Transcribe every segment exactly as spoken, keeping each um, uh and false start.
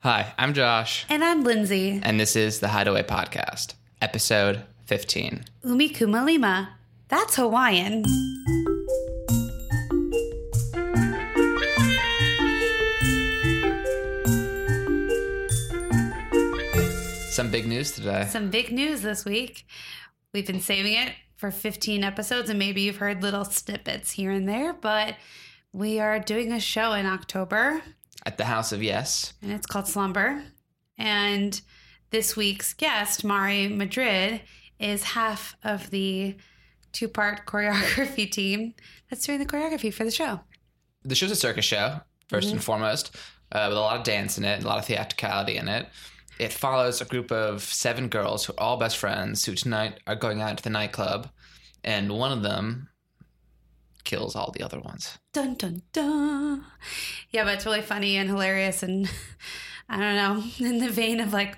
Hi, I'm Josh. And I'm Lindsay. And this is the Hideaway Podcast, episode fifteen. Umi Kumalima. That's Hawaiian. Some big news today. Some big news this week. We've been saving it for fifteen episodes, and maybe you've heard little snippets here and there, but we are doing a show in October. At the House of Yes. And it's called Slumber. And this week's guest, Mari Madrid, is half of the two-part choreography team that's doing the choreography for the show. The show's a circus show, first mm-hmm. and foremost, uh, with a lot of dance in it, a lot of theatricality in it. It follows a group of seven girls who are all best friends who tonight are going out to the nightclub, and one of them kills all the other ones. Dun, dun, dun. Yeah, but it's really funny and hilarious and, I don't know, in the vein of like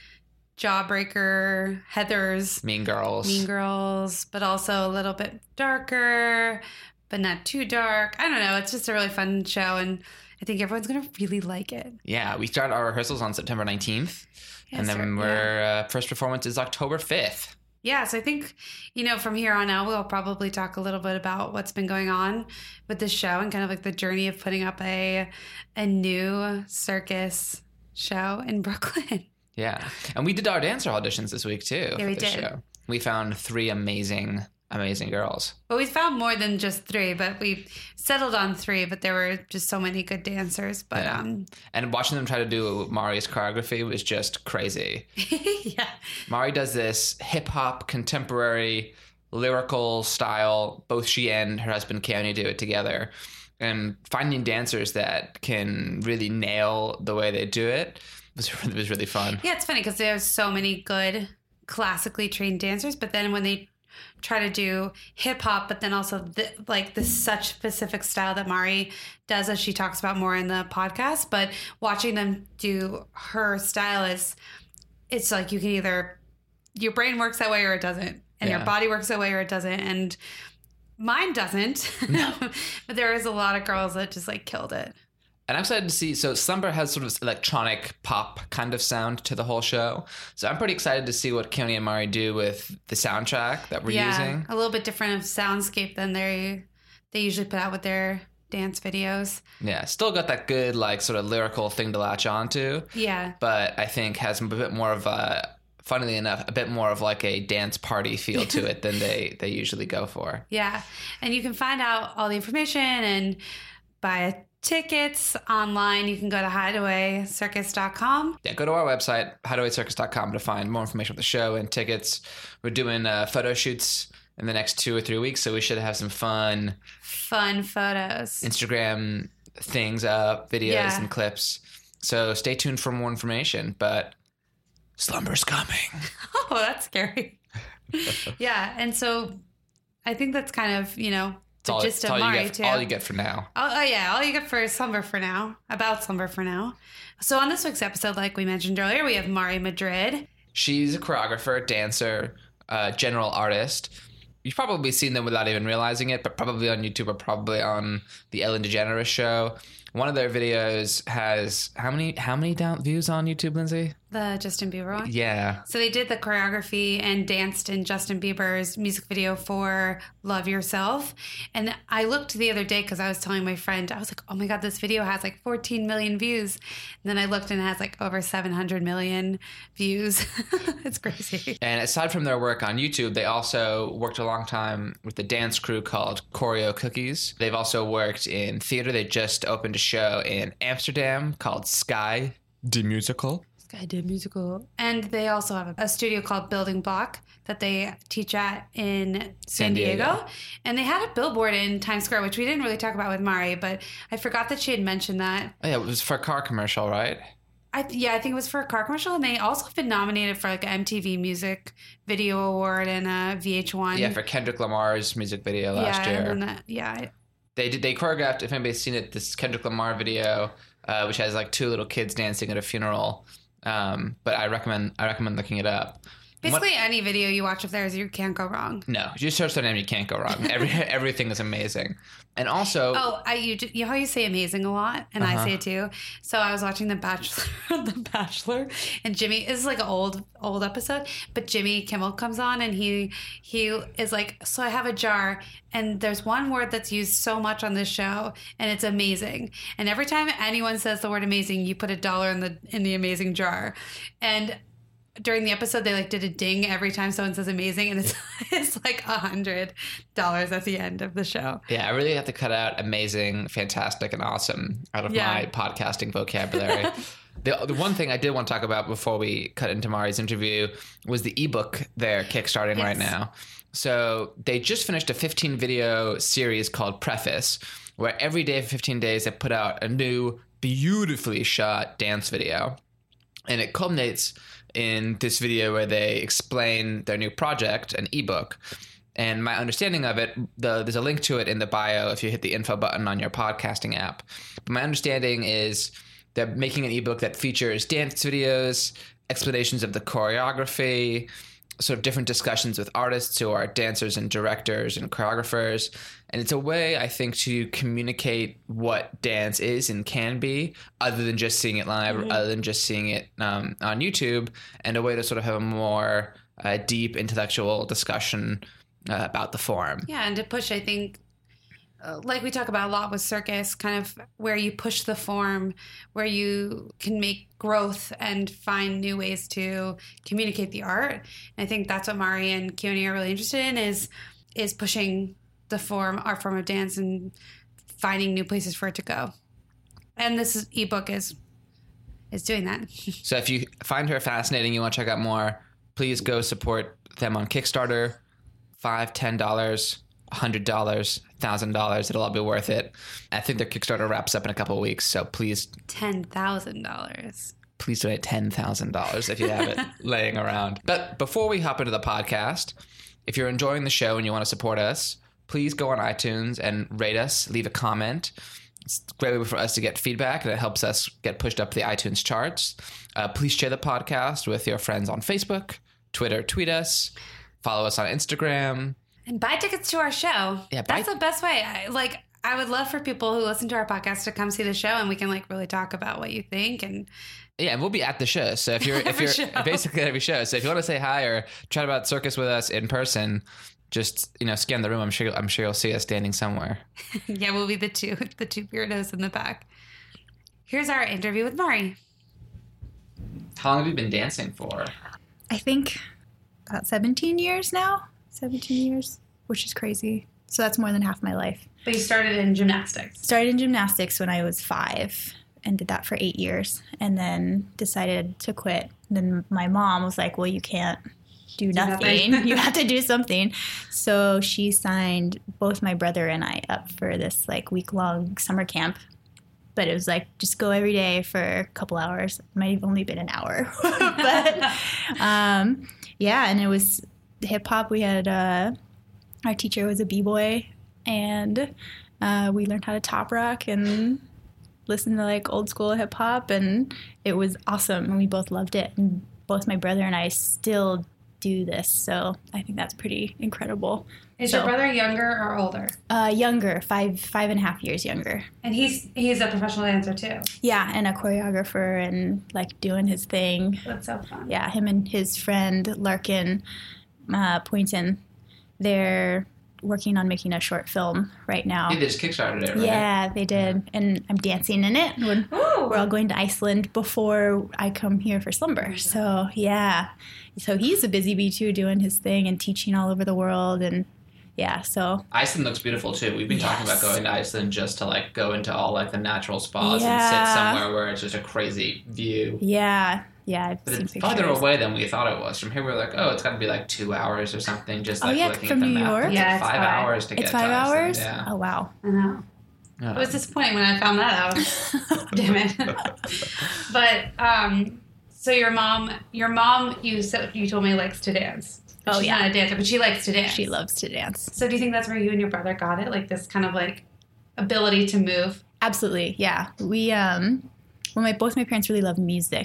Jawbreaker, Heathers. Mean Girls. Mean Girls, but also a little bit darker, but not too dark. I don't know. It's just a really fun show, and I think everyone's going to really like it. Yeah, we start our rehearsals on September nineteenth, yes, and then sir, we're yeah. uh, first performance is October fifth. Yeah, so I think, you know, from here on out, we'll probably talk a little bit about what's been going on with this show and kind of like the journey of putting up a a new circus show in Brooklyn. Yeah, and we did our dancer auditions this week, too. Yeah, we for this did. Show. We found three amazing Amazing girls. Well, we found more than just three, but we settled on three, but there were just so many good dancers. But yeah. um, And watching them try to do Mari's choreography was just crazy. Yeah. Mari does this hip-hop, contemporary, lyrical style. Both she and her husband, Keone, do it together. And finding dancers that can really nail the way they do it was, was really fun. Yeah, it's funny because there's so many good classically trained dancers, but then when they try to do hip hop, but then also the, like the such specific style that Mari does, as she talks about more in the podcast. But watching them do her style is, it's like you can either, your brain works that way or it doesn't, and yeah. your body works that way or it doesn't, and mine doesn't. No. But there is a lot of girls that just like killed it. And I'm excited to see, so Slumber has sort of electronic pop kind of sound to the whole show. So I'm pretty excited to see what Keone and Mari do with the soundtrack that we're yeah, using. A little bit different of soundscape than they they usually put out with their dance videos. Yeah, still got that good like sort of lyrical thing to latch onto. Yeah. But I think has a bit more of a, funnily enough, a bit more of like a dance party feel to it than they, they usually go for. Yeah. And you can find out all the information and buy a tickets online. You can go to hideaway circus dot com. Yeah, go to our website, hideaway circus dot com, to find more information on the show and tickets. We're doing uh, photo shoots in the next two or three weeks, so we should have some fun... Fun photos. Instagram things up, videos yeah. and clips. So stay tuned for more information, but Slumber's coming. Oh, that's scary. Yeah, and so I think that's kind of, you know... It's all, just it's all, Mari you get, too. all you get for now. Oh, oh, yeah. All you get for Slumber for now. About Slumber for now. So on this week's episode, like we mentioned earlier, we have Mari Madrid. She's a choreographer, dancer, uh, general artist. You've probably seen them without even realizing it, but probably on YouTube or probably on the Ellen DeGeneres show. One of their videos has how many how many down views on YouTube, Lindsay? The Justin Bieber one? Yeah. So they did the choreography and danced in Justin Bieber's music video for Love Yourself. And I looked the other day because I was telling my friend, I was like, oh my God, this video has like fourteen million views. And then I looked and it has like over seven hundred million views. It's crazy. And aside from their work on YouTube, they also worked a long time with the dance crew called Choreo Cookies. They've also worked in theater. They just opened a show in Amsterdam called Sky the Musical. Sky the Musical. And they also have a studio called Building Block that they teach at in San, San Diego. Diego. And they had a billboard in Times Square, which we didn't really talk about with Mari, but I forgot that she had mentioned that. Oh, yeah, it was for a car commercial, right? I th- yeah, I think it was for a car commercial, and they also have been nominated for like an M T V Music Video Award and a V H one. Yeah, for Kendrick Lamar's music video last yeah, year. And then that, yeah, They did. They choreographed, if anybody's seen it, this Kendrick Lamar video, uh, which has like two little kids dancing at a funeral. Um, but I recommend I recommend looking it up. Basically, what, any video you watch of theirs, you can't go wrong. No, you search their name, you can't go wrong. Every everything is amazing, and also oh, I you, you know how you say amazing a lot, and uh-huh. I say it too. So I was watching The Bachelor, The Bachelor, and Jimmy this is like an old old episode, but Jimmy Kimmel comes on and he he is like, so I have a jar, and there's one word that's used so much on this show, and it's amazing. And every time anyone says the word amazing, you put a dollar in the in the amazing jar, and during the episode, they like did a ding every time someone says amazing, and it's it's like a hundred dollars at the end of the show. Yeah, I really have to cut out amazing, fantastic, and awesome out of yeah. my podcasting vocabulary. the the one thing I did want to talk about before we cut into Mari's interview was the ebook they're kickstarting yes. right now. So they just finished a fifteen video series called Preface, where every day for fifteen days they put out a new, beautifully shot dance video, and it culminates in this video where they explain their new project, an ebook. And my understanding of it, the, there's a link to it in the bio if you hit the info button on your podcasting app. But my understanding is they're making an ebook that features dance videos, explanations of the choreography, sort of different discussions with artists who are dancers and directors and choreographers. And it's a way, I think, to communicate what dance is and can be, other than just seeing it live, mm-hmm. other than just seeing it um, on YouTube, and a way to sort of have a more uh, deep intellectual discussion uh, about the form. Yeah, and to push, I think, uh, like we talk about a lot with circus, kind of where you push the form, where you can make growth and find new ways to communicate the art. And I think that's what Mari and Keone are really interested in, is is pushing the form, our form of dance, and finding new places for it to go. And this is, ebook is is doing that. So if you find her fascinating, you want to check out more, please go support them on Kickstarter. Five, ten dollars, a hundred dollars, a thousand dollars. It'll all be worth it. I think their Kickstarter wraps up in a couple of weeks, so please. Ten thousand dollars. Please donate ten thousand dollars if you have it laying around. But before we hop into the podcast, if you're enjoying the show and you want to support us, please go on iTunes and rate us, leave a comment. It's a great way for us to get feedback, and it helps us get pushed up the iTunes charts. Uh, please share the podcast with your friends on Facebook, Twitter, tweet us, follow us on Instagram. And buy tickets to our show. Yeah, buy- That's the best way. I, like, I would love for people who listen to our podcast to come see the show, and we can like really talk about what you think. And yeah, and we'll be at the show. So if you're if you're show. basically every show. So if you want to say hi or chat about circus with us in person, just, you know, scan the room. I'm sure I'm sure you'll see us standing somewhere. Yeah, we'll be the two the two weirdos in the back. Here's our interview with Mari. How long have you been dancing for? I think about seventeen years now. seventeen years, which is crazy. So that's more than half my life. But you started in gymnastics. Started in gymnastics when I was five and did that for eight years and then decided to quit. And then my mom was like, well, you can't do nothing. nothing. You have to do something. So she signed both my brother and I up for this like week-long summer camp. But it was like, just go every day for a couple hours. It might have only been an hour. But um, yeah, and it was hip-hop. We had, uh, our teacher was a b-boy, and uh, we learned how to top rock and listen to like old school hip-hop, and it was awesome, and we both loved it. And both my brother and I still do this, so I think that's pretty incredible. Is so, your brother younger or older? Uh, younger, five five and a half years younger. And he's he's a professional dancer too. Yeah, and a choreographer and like doing his thing. That's so fun. Yeah, him and his friend Larkin uh, Poynton, they're working on making a short film right now. Yeah, they just kickstarted it, right? Yeah, they did. And I'm dancing in it. We're, we're all going to Iceland before I come here for Slumber. So, yeah. So he's a busy bee, too, doing his thing and teaching all over the world. And, yeah, so. Iceland looks beautiful, too. We've been yes. talking about going to Iceland just to, like, go into all, like, the natural spas yeah. and sit somewhere where it's just a crazy view. Yeah. Yeah, I've but seen it's pictures. farther away than we thought it was. From here, we we're like, oh, it's got to be like two hours or something. Just like oh, yeah, looking from at the New map. York? It's yeah, like five, five hours to it's get It's five to hours? Iceland. Yeah. Oh, wow. I know. Um, I was disappointed when I found that out. Damn it. But, um, so your mom, your mom, you said, you told me likes to dance. But oh, she's yeah. not a dancer, but she likes to dance. She loves to dance. So do you think that's where you and your brother got it? Like this kind of like ability to move? Absolutely, yeah. We, um, well, my both my parents really love music.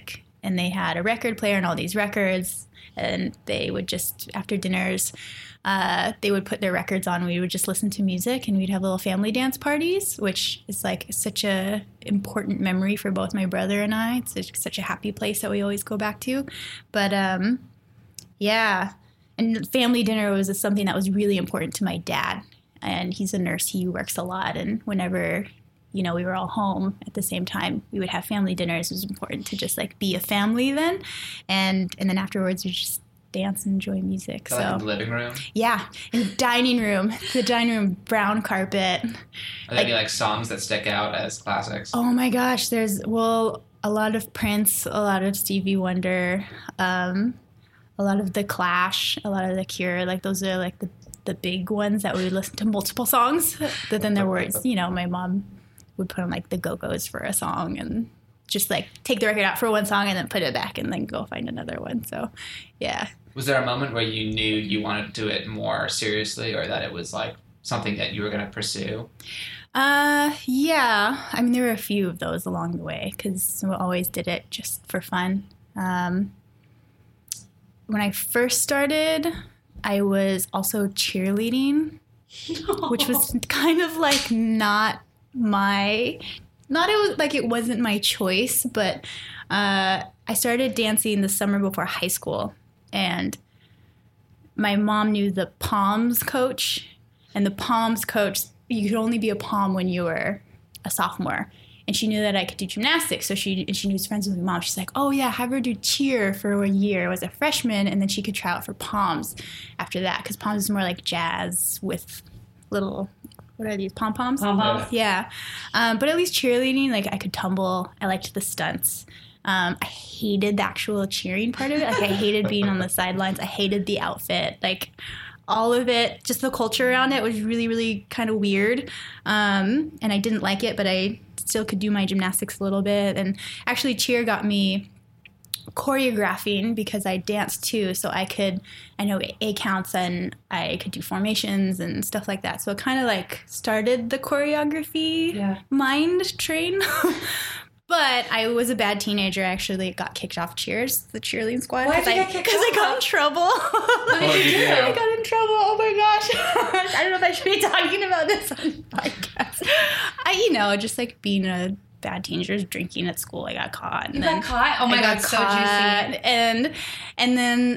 and they had a record player and all these records, and they would just, after dinners, uh, they would put their records on. We would just listen to music, and we'd have little family dance parties, which is like such a important memory for both my brother and I. It's such- such a happy place that we always go back to. But um, yeah, and family dinner was something that was really important to my dad. And he's a nurse. He works a lot, and whenever, you know, we were all home at the same time, we would have family dinners. It was important to just like be a family then, and and then afterwards we just dance and enjoy music. So, So like in the living room? yeah, in the dining room, the dining room, brown carpet. Are there Like- any like songs that stick out as classics? Oh my gosh, there's, well, a lot of Prince, a lot of Stevie Wonder, um, a lot of The Clash, a lot of The Cure. Like those are like the, the big ones that we would listen to multiple songs. But then there were, you know, my mom would put on like the Go-Go's for a song and just like take the record out for one song and then put it back and then go find another one. So yeah. Was there a moment where you knew you wanted to do it more seriously, or that it was like something that you were going to pursue? Uh, yeah. I mean, there were a few of those along the way because we always did it just for fun. Um, when I first started, I was also cheerleading, which was kind of like not my, not it was like it wasn't my choice, but uh, I started dancing the summer before high school, and my mom knew the Palms coach, and the Palms coach, you could only be a Palm when you were a sophomore. And she knew that I could do gymnastics, so she and she knew friends with my mom. She's like, oh yeah, have her do cheer for a year as a freshman, and then she could try out for Palms after that, because Palms is more like jazz with little, what are these, pom-poms? Pom-poms. Yeah. Um, but at least cheerleading, like I could tumble. I liked the stunts. Um, I hated the actual cheering part of it. Like I hated being on the sidelines. I hated the outfit. Like all of it, just the culture around it was really, really kind of weird. Um, and I didn't like it, but I still could do my gymnastics a little bit. And actually cheer got me choreographing because I danced too. So I could, I know A counts and I could do formations and stuff like that. So it kind of like started the choreography Yeah. mind train. But I was a bad teenager. I actually got kicked off cheers, the cheerleading squad. Why'd you I, get kicked Because I got in off? trouble. What did you do? I got in trouble. Oh my gosh. I don't know if I should be talking about this on the podcast. I, you know, just like being a bad teenager, drinking at school. I got caught. And You then got caught? Oh my I God, got so caught, juicy. And, and then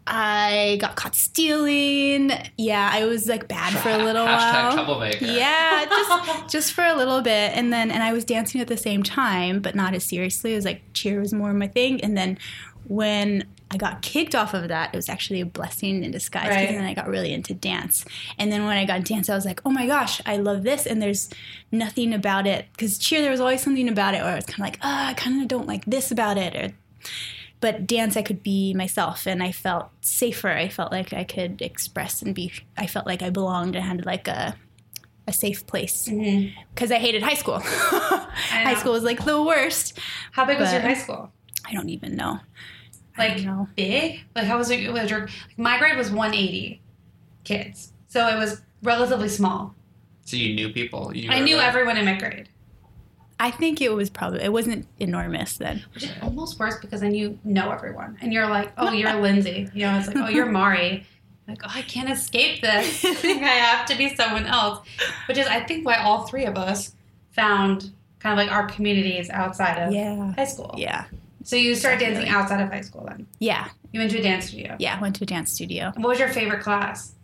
I got caught stealing. Yeah, I was like bad for a little Hashtag while. troublemaker. Yeah, just just for a little bit, and then and I was dancing at the same time, but not as seriously. It was like cheer was more my thing, and then when I got kicked off of that, it was actually a blessing in disguise. Right. And then I got really into dance, and then when I got into dance, I was like, oh my gosh, I love this, and there's nothing about it, because cheer there was always something about it where I was kind of like, ah, oh, I kind of don't like this about it, or. But dance, I could be myself, and I felt safer. I felt like I could express and be. I felt like I belonged and had like a a safe place, because Mm-hmm. I hated high school. High school was like the worst. How big was But- your high school? I don't even know. I Like don't know. big? Like how was it? Was your, like my grade was one eighty kids, so it was relatively small. So you knew people. You I were knew like- everyone in my grade, I think it was probably. It wasn't enormous then. which is almost worse because then you know everyone, and you're like, oh, you're Lindsay. You know, it's like, oh, you're Mari. Like, oh, I can't escape this. I think I have to be someone else. Which is, I think, why all three of us found kind of like our communities outside of Yeah. high school. Yeah. So you started dancing Definitely. outside of high school then. Yeah. You went to a dance studio. Yeah. Went to a dance studio. What was your favorite class?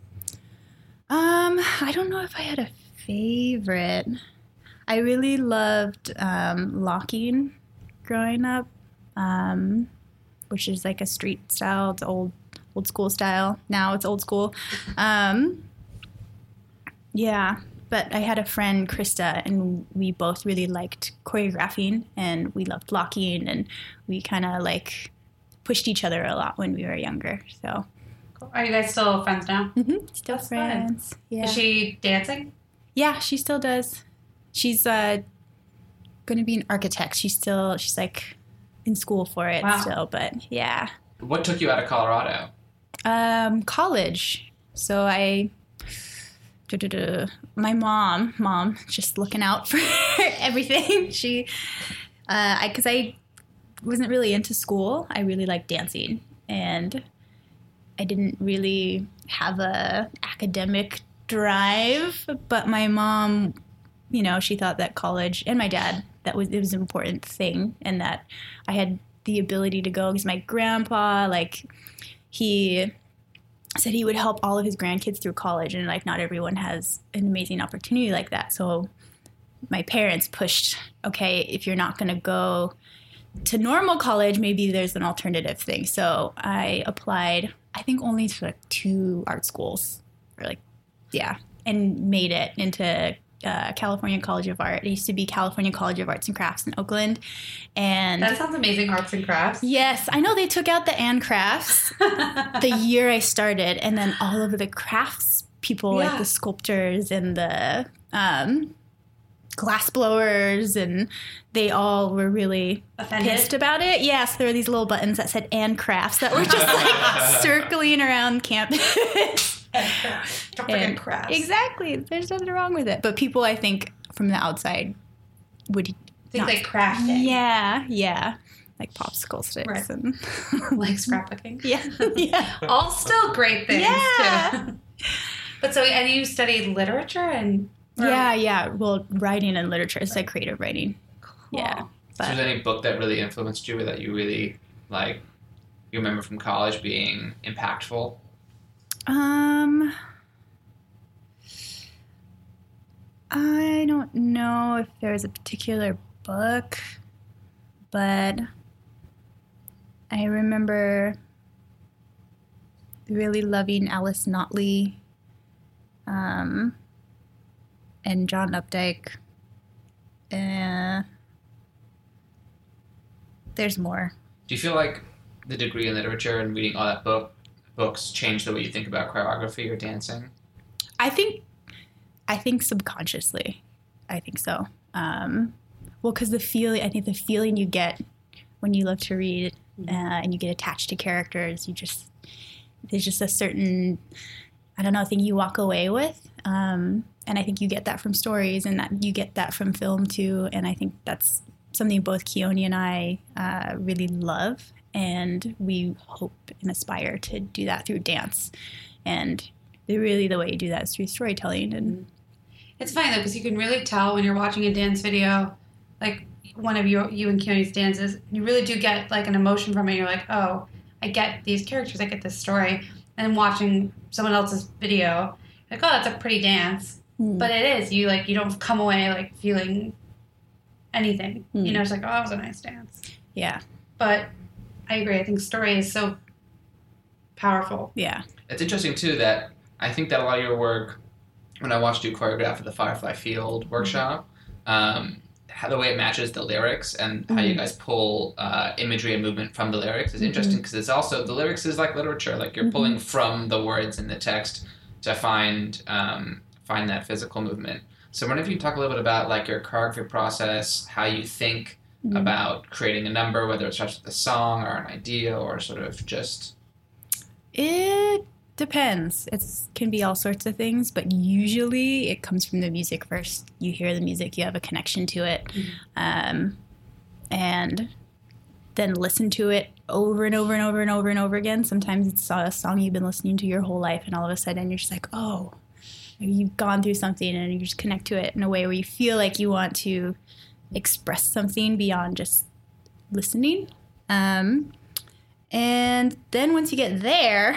Um, I don't know if I had a favorite. I really loved um, locking growing up, um, which is like a street style. It's old, old school style. Now it's old school. Um, yeah, but I had a friend, Krista, and we both really liked choreographing, and we loved locking, and we kind of like pushed each other a lot when we were younger. So, Are you guys still friends now? mm-hmm. still That's fun. friends. Yeah. Is she dancing? Yeah, she still does. She's uh, going to be an architect. She's still, she's like in school for it Wow. still, but yeah. What took you out of Colorado? Um, college. So I, duh-duh-duh. my mom, mom, just looking out for everything. She, uh, I, cause I wasn't really into school. I really liked dancing, and I didn't really have a academic drive, but my mom, you know, she thought that college, and my dad, that was, it was an important thing, and that I had the ability to go because my grandpa, like, he said he would help all of his grandkids through college, and like not everyone has an amazing opportunity like that. So my parents pushed, okay, if you're not going to go to normal college, maybe there's an alternative thing. So I applied, I think only to like two art schools, or like, yeah, and made it into uh, California College of Art. It used to be California College of Arts and Crafts in Oakland. And that sounds amazing, arts and crafts. Yes, I know they took out the and crafts the year I started, and then all of the crafts people, yeah. like the sculptors and the um, glass blowers, and they all were really offended? Pissed about it. Yes, there were these little buttons that said and crafts that were just like circling around campus. Don't forget crafts. Exactly. There's nothing wrong with it. But people, I think, from the outside would think like crafting. Yeah, yeah. Like popsicle sticks. Right. And like scrapbooking. Yeah. Yeah. All still great things, yeah. too. But so, and you studied literature and... Or? Yeah, yeah. Well, writing and literature. It's like creative writing. Cool. Yeah. But, so is there any book that really influenced you or that you really, like, you remember from college being impactful? Um, I don't know if there was a particular book, but I remember really loving Alice Notley, um, and John Updike. Uh, there's more. Do you feel like the degree in literature and reading all that book books change the way you think about choreography or dancing? I think, I think subconsciously, I think so. Um, well, because the feeling, I think the feeling you get when you love to read uh, and you get attached to characters, you just, there's just a certain, I don't know, thing you walk away with. Um, and I think you get that from stories, and that you get that from film too. And I think that's something both Keone and I uh, really love. And we hope and aspire to do that through dance. And really the way you do that is through storytelling. And it's funny, though, because you can really tell when you're watching a dance video, like one of you, you and Keone's dances, you really do get like an emotion from it. You're like, oh, I get these characters, I get this story. And then watching someone else's video, like, oh, that's a pretty dance. Mm. But it is. You like you don't come away like feeling anything. Mm. You know, it's like, oh, that was a nice dance. Yeah. But I agree. I think story is so powerful. Yeah. It's interesting, too, that I think that a lot of your work, when I watched you choreograph at the Firefly Field workshop, um, how the way it matches the lyrics and how mm-hmm. you guys pull uh, imagery and movement from the lyrics is interesting, because mm-hmm. it's also, the lyrics is like literature. Like you're mm-hmm. pulling from the words in the text to find um, find that physical movement. So I wonder if you talk a little bit about like your choreography process, how you think Mm-hmm. about creating a number, whether it starts with a song or an idea or sort of just... It depends. It can be all sorts of things, but usually it comes from the music first. You hear the music, you have a connection to it, mm-hmm. um, and then listen to it over and over and over and over and over again. Sometimes it's a song you've been listening to your whole life, and all of a sudden you're just like, oh, you've gone through something, and you just connect to it in a way where you feel like you want to express something beyond just listening. Um, and then once you get there,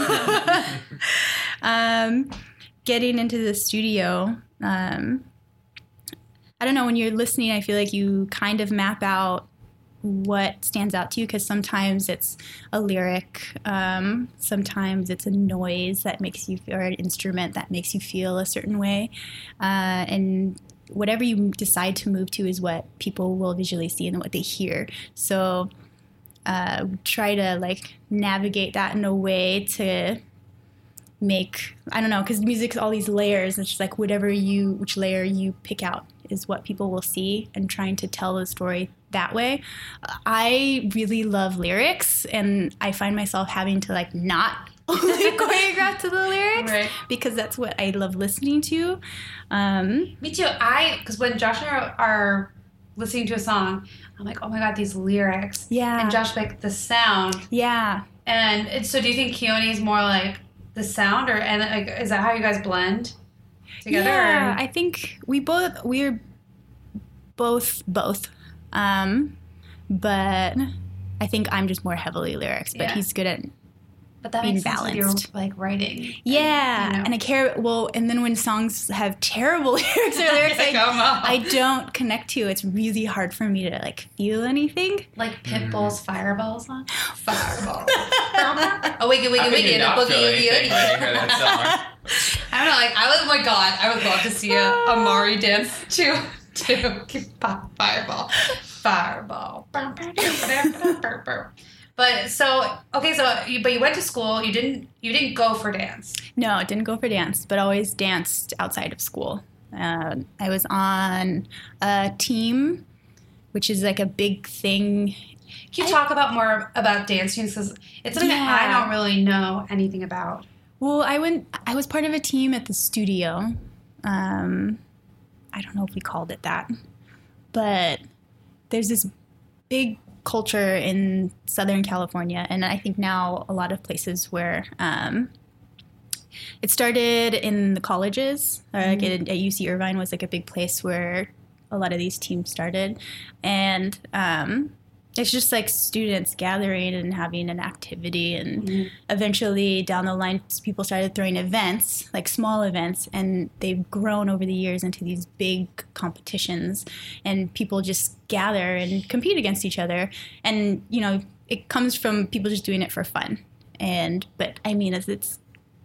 um, getting into the studio, um, I don't know, when you're listening, I feel like you kind of map out what stands out to you, because sometimes it's a lyric, um, sometimes it's a noise that makes you feel, or an instrument that makes you feel a certain way, uh, and whatever you decide to move to is what people will visually see and what they hear. So uh, try to like navigate that in a way to make, I don't know, because music's all these layers. It's just like whatever you, which layer you pick out is what people will see, and trying to tell the story that way. I really love lyrics, and I find myself having to like not only choreograph to the lyrics, right, because that's what I love listening to. Um, Me too. I, because when Josh and I are listening to a song, I'm like, oh my God, these lyrics. Yeah. And Josh, like, the sound. Yeah. And it's, so do you think Keone is more like the sound, or, and like, is that how you guys blend together? Yeah, or? I think we both, we're both, both. Um, but I think I'm just more heavily lyrics, but Yeah. he's good at But that being makes sense with your, balanced. like, writing. Yeah, And, you know. and I care. Well, and then when songs have terrible lyrics or lyrics Like, I, oh, no. I don't connect to, it's really hard for me to like feel anything. Like Pitbull's Fireball song? Fireball. Oh, wiggy, wiggy, How can wiggy, you and a not boogie, feel oogie, anything when you hear that oogie. I don't know, like, I would, oh my God, I would love to see a Amari dance to, to Fireball. Fireball. But so, okay, so, you, but you went to school, you didn't, you didn't go for dance. No, I didn't go for dance, but always danced outside of school. Uh, I was on a team, which is like a big thing. Can you I- talk about more about dance tunes? Because it's something that I Yeah. don't really know anything about. Well, I went. I was part of a team at the studio. Um, I don't know if we called it that, but there's this big culture in Southern California, and I think now a lot of places where um, it started in the colleges. Or like at, at U C Irvine was like a big place where a lot of these teams started, and um, it's just like students gathering and having an activity, and Mhm. eventually down the line people started throwing events, like small events, and they've grown over the years into these big competitions, and people just gather and compete against each other. And you know, it comes from people just doing it for fun. And but I mean, as it's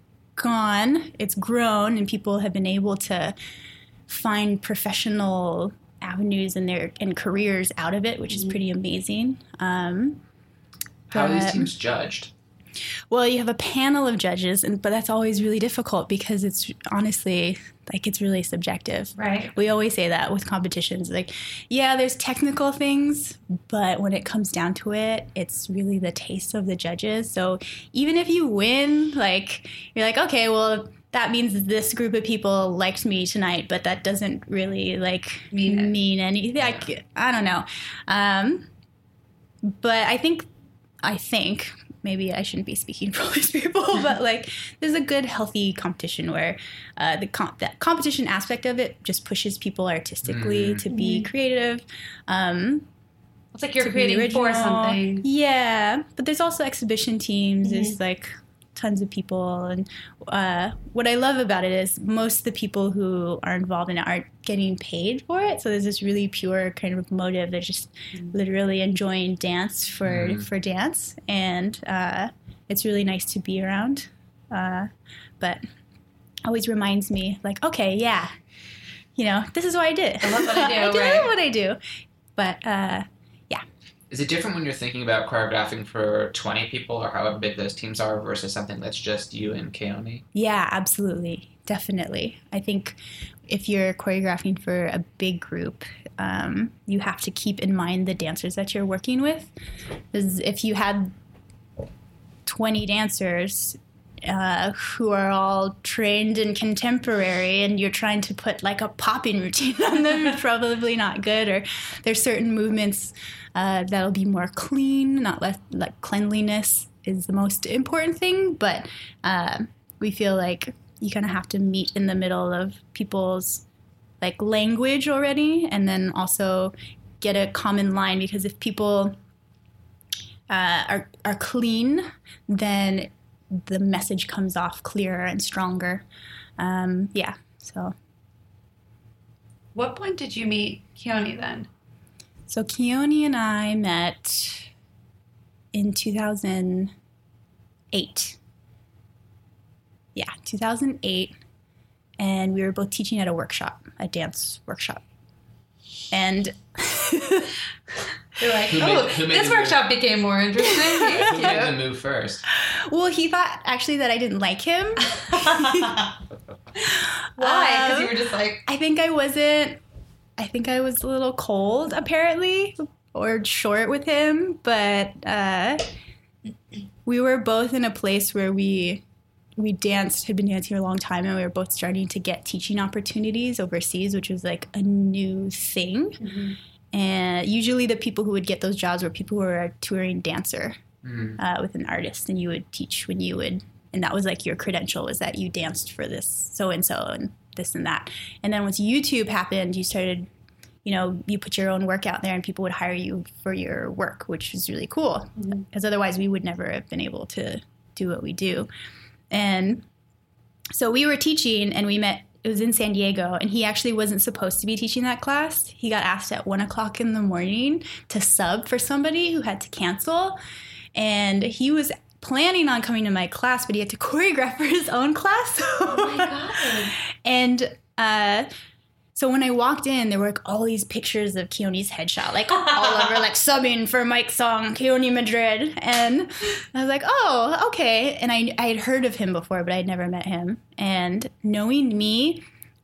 gone, it's grown, and people have been able to find professional avenues in their and careers out of it, which is pretty amazing. Um, How are these but- teams judged? Well, you have a panel of judges, and but that's always really difficult because it's honestly like it's really subjective. Right. We always say that with competitions. Like, yeah, there's technical things, but when it comes down to it, it's really the taste of the judges. So even if you win, like you're like, okay, well, that means this group of people liked me tonight, but that doesn't really like Mean it. mean anything. I, I don't know. Um, but I think, I think maybe I shouldn't be speaking for all these people, but like there's a good, healthy competition where uh, the comp- that competition aspect of it just pushes people artistically Mm. to be creative. Um, It's like you're to be creating for original. something. Yeah, but there's also exhibition teams. Mhm. There's like tons of people, and uh, what I love about it is most of the people who are involved in it aren't getting paid for it. So there's this really pure kind of motive. They're just literally enjoying dance for Mhm. for dance, and uh, it's really nice to be around. Uh, but always reminds me, like, okay, yeah, you know, this is why I did it. I love what I do, I do right. what I do. But uh, Is it different when you're thinking about choreographing for twenty people or however big those teams are versus something that's just you and Keone? yeah, absolutely. Definitely. I think if you're choreographing for a big group, um, you have to keep in mind the dancers that you're working with. Because if you had twenty dancers uh, who are all trained in contemporary and you're trying to put like a popping routine on them, it's probably not good. Or there's certain movements uh, that'll be more clean, not less like cleanliness is the most important thing. But uh, we feel like you kind of have to meet in the middle of people's like language already, and then also get a common line, because if people uh, are are clean, then the message comes off clearer and stronger. Um, yeah. So What point did you meet Keone then? so Keone and I met in two thousand eight. Yeah, two thousand eight, and we were both teaching at a workshop, a dance workshop, and. You're like, Who oh, made- who made this the move? workshop became more interesting. Who Thank made the you. move first? Well, he thought actually that I didn't like him. Why? Because Um, you were just like, I think I wasn't, I think I was a little cold, apparently, or short with him, but uh, we were both in a place where we we danced, had been dancing for a long time, and we were both starting to get teaching opportunities overseas, which was like a new thing. Mhm. And usually the people who would get those jobs were people who were a touring dancer mm-hmm. uh, with an artist, and you would teach when you would, and that was like your credential was that you danced for this so-and-so and this and that. And then once YouTube happened, you started, you know, you put your own work out there and people would hire you for your work, which was really cool because mm-hmm. otherwise we would never have been able to do what we do. And so we were teaching and we met, it was in San Diego, and he actually wasn't supposed to be teaching that class. He got asked at one o'clock in the morning to sub for somebody who had to cancel. And he was planning on coming to my class, but he had to choreograph for his own class. Oh my God. And uh, so when I walked in, there were like all these pictures of Keone's headshot, like all over, like subbing for Mike's song, Keone Madrid. And I was like, oh, okay. And I, I had heard of him before, but I'd never met him. And knowing me,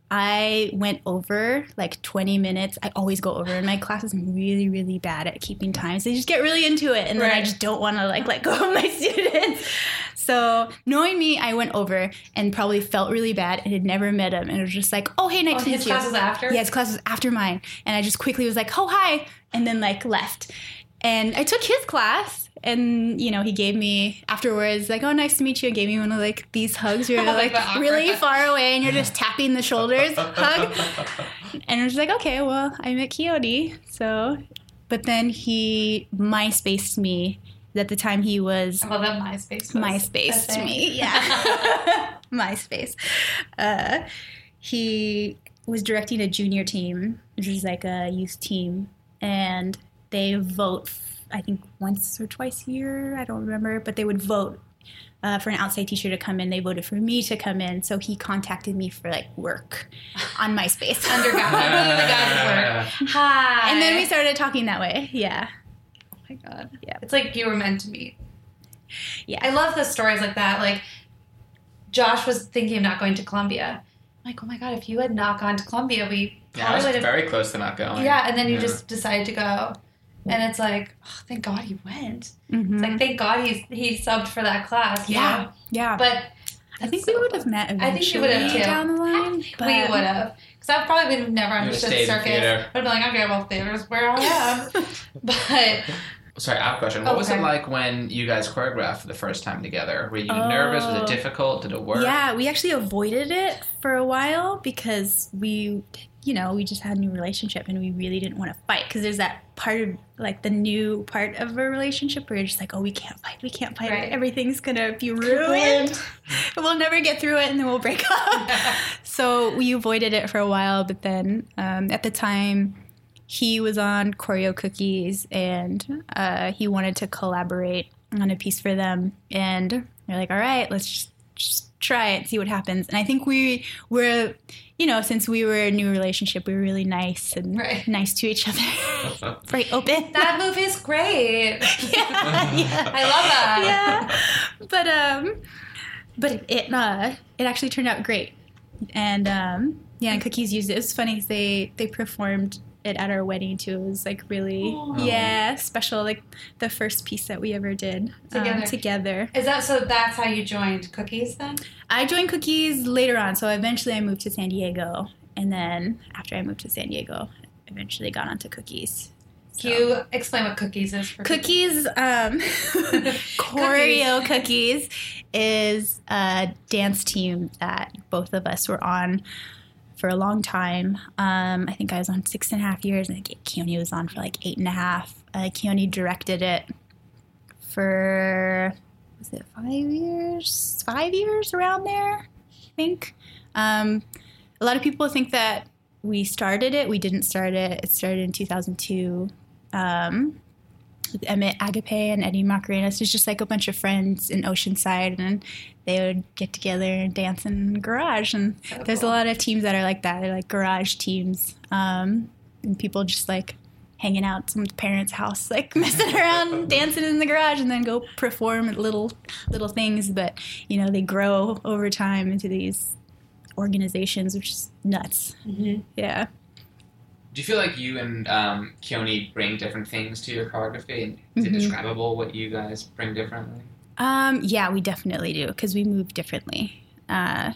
I went over like twenty minutes. I always go over in my classes. I'm really, really bad at keeping time. So I just get really into it. And then right. I just don't want to like let go of my students. So knowing me, I went over and probably felt really bad and had never met him. And it was just like, oh, hey, nice oh, to meet you. His class was after? Yeah, his class was after mine. And I just quickly was like, oh, hi. And then like left. And I took his class. And, you know, he gave me afterwards, like, oh, nice to meet you. And gave me one of, like, these hugs where you're, like, really far away and you're just tapping the shoulders hug. And I was like, okay, well, I met Keone. So, but then he MySpaced me. At the time he was... I love that MySpace. MySpaced me, yeah. MySpace. Uh, he was directing a junior team, which is like a youth team. And they vote... I think once or twice a year, I don't remember, but they would vote uh, for an outside teacher to come in. They voted for me to come in, so he contacted me for like work on MySpace. Under God, the guy's work. Hi, and then we started talking that way. Yeah. Oh my God. Yeah. It's like you were meant to meet. Yeah. I love the stories like that. Like Josh was thinking of not going to Columbia. I'm like, oh my God, if you had not gone to Columbia, we yeah, I was would have very close to not going. Yeah, and then you yeah. just decided to go. And it's like, oh, thank God he went. Mm-hmm. It's like, thank God he's he subbed for that class. You yeah, know? yeah. But I think so we would fun. have met eventually. I think you would have too. Down the line, but... we would have, because I probably would have never understood the circus. I'd be like, okay, well, theater's where I am. But sorry, I have a question. What okay. was it like when you guys choreographed for the first time together? Were you oh. nervous? Was it difficult? Did it work? Yeah, we actually avoided it for a while because we, you know, we just had a new relationship and we really didn't want to fight because there's that part of, like, the new part of a relationship where you're just like, oh, we can't fight, we can't fight. Right. Everything's going to be ruined. We'll never get through it and then we'll break up. So we avoided it for a while, but then um, at the time, he was on Choreo Cookies and uh, he wanted to collaborate on a piece for them. And they're like, all right, let's just, just try it, see what happens. And I think we were, you know, since we were a new relationship, we were really nice and right. nice to each other. Very open. That movie is great. yeah, yeah. I love that. Yeah. But, um, but it, uh, it actually turned out great. And, um, yeah, and Cookies used it. It was funny because they, they performed it at our wedding too. It was like really oh. yeah special, like the first piece that we ever did together. Um, together. Is that so? That's how you joined Cookies then? I joined Cookies later on. So eventually I moved to San Diego, and then after I moved to San Diego, I eventually got onto Cookies. So. Can you explain what Cookies is? For Cookies, um, Choreo Cookies is a dance team that both of us were on for a long time. Um, I think I was on six and a half years. I think Keone was on for like eight and a half. Uh, Keone directed it for, was it five years? Five years around there, I think. Um, a lot of people think that we started it. We didn't start it. It started in two thousand two um, with Emmett Agape and Eddie Macarenas. It's just like a bunch of friends in Oceanside, and they would get together and dance in the garage. And so there's cool. a lot of teams that are like that. They're like garage teams. Um, and people just like hanging out at someone's parents' house, like messing around, dancing in the garage, and then go perform at little, little things. But, you know, they grow over time into these organizations, which is nuts. Mm-hmm. Yeah. Do you feel like you and um, Keone bring different things to your choreography? And is mm-hmm. it describable what you guys bring differently? Um, yeah, we definitely do, because we move differently. Uh,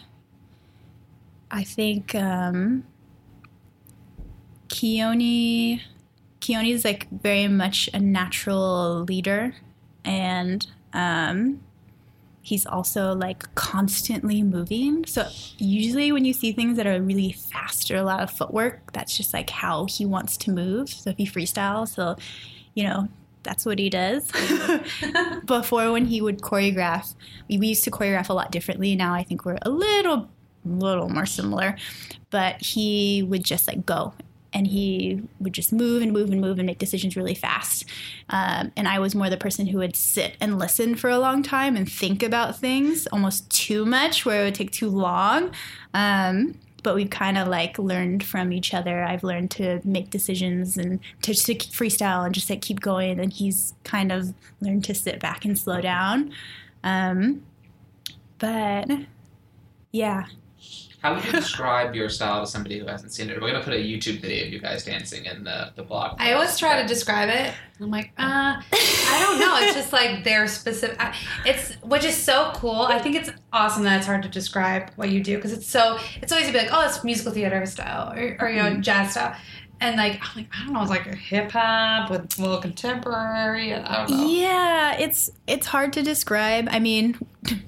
I think um, Keone Keone's like very much a natural leader, and um, he's also like constantly moving. So usually when you see things that are really fast or a lot of footwork, that's just like how he wants to move. So if he freestyles, so, you know, that's what he does. Before, when he would choreograph, we, we used to choreograph a lot differently. Now I think we're a little, little more similar. But he would just like go. And he would just move and move and move and make decisions really fast. Um, and I was more the person who would sit and listen for a long time and think about things almost too much, where it would take too long. Um, but we've kind of like learned from each other. I've learned to make decisions and to just to freestyle and just like keep going. And he's kind of learned to sit back and slow down. Um, but yeah. How would you describe your style to somebody who hasn't seen it? We're going to put a YouTube video of you guys dancing in the, the blog. I always try to describe it. I'm like, uh, I don't know. It's just like their specific. It's which is so cool. I think it's awesome that it's hard to describe what you do, because it's so. It's always be like, oh, it's musical theater style, or, or you know, mm-hmm. jazz style, and like I'm like I don't know. It's like a hip hop with a little contemporary. I don't know. Yeah, it's it's hard to describe. I mean,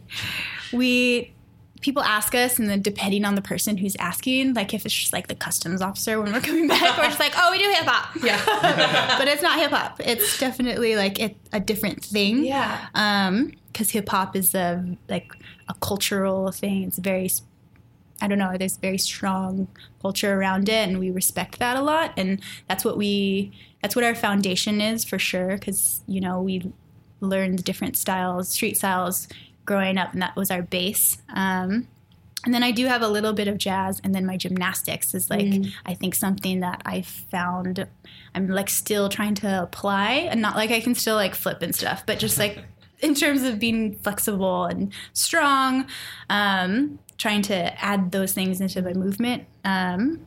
we. People ask us, and then depending on the person who's asking, like if it's just like the customs officer when we're coming back, we're just like, oh, we do hip hop. Yeah. But it's not hip hop. It's definitely like it, a different thing. Yeah. Um, because hip hop is a like a cultural thing. It's very, I don't know, there's very strong culture around it, and we respect that a lot. And that's what we, that's what our foundation is for sure. Because, you know, we learned different styles, street styles, growing up, and that was our base. Um, and then I do have a little bit of jazz, and then my gymnastics is like, mm. I think something that I found I'm like still trying to apply, and not like I can still like flip and stuff, but just like in terms of being flexible and strong, um, trying to add those things into my movement. Um,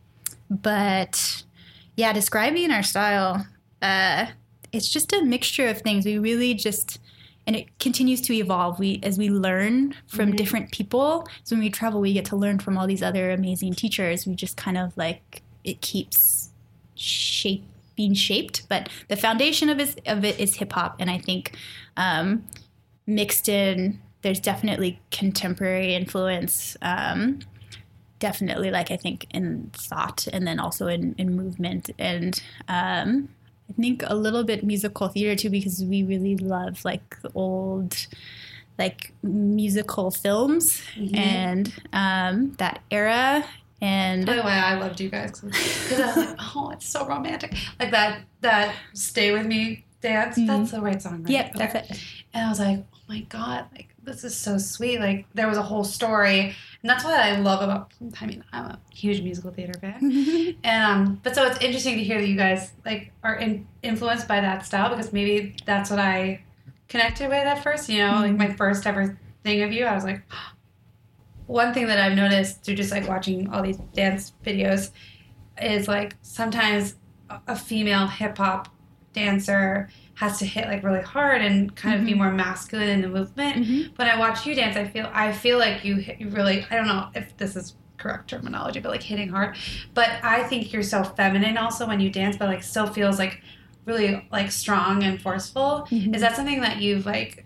but yeah, describing our style, uh, it's just a mixture of things. We really just... And it continues to evolve. We as we learn from mm-hmm. different people. So when we travel, we get to learn from all these other amazing teachers. We just kind of like, it keeps shape, being shaped. But the foundation of it, of it is hip hop. And I think um, mixed in, there's definitely contemporary influence. Um, definitely, like I think in thought, and then also in, in movement. And um I think a little bit musical theater too, because we really love like old, like musical films mm-hmm. and um, that era. And by the way, I loved you guys because I was like, oh, it's so romantic, like that that "Stay With Me" dance. Mm-hmm. That's the right song, right? Yep, okay. that's it. And I was like, oh my god, like this is so sweet. Like there was a whole story. And that's what I love about, I mean, I'm a huge musical theater fan. and um, But so it's interesting to hear that you guys like are in, influenced by that style, because maybe that's what I connected with at first. You know, mm-hmm. like my first ever thing of you, I was like, oh. One thing that I've noticed through just like watching all these dance videos is like sometimes a female hip hop dancer has to hit like really hard and kind of mm-hmm. be more masculine in the movement. Mm-hmm. When I watch you dance, I feel I feel like you hit, you really, I don't know if this is correct terminology, but like hitting hard. But I think you're so feminine also when you dance, but like still feels like really like strong and forceful. Mm-hmm. Is that something that you've like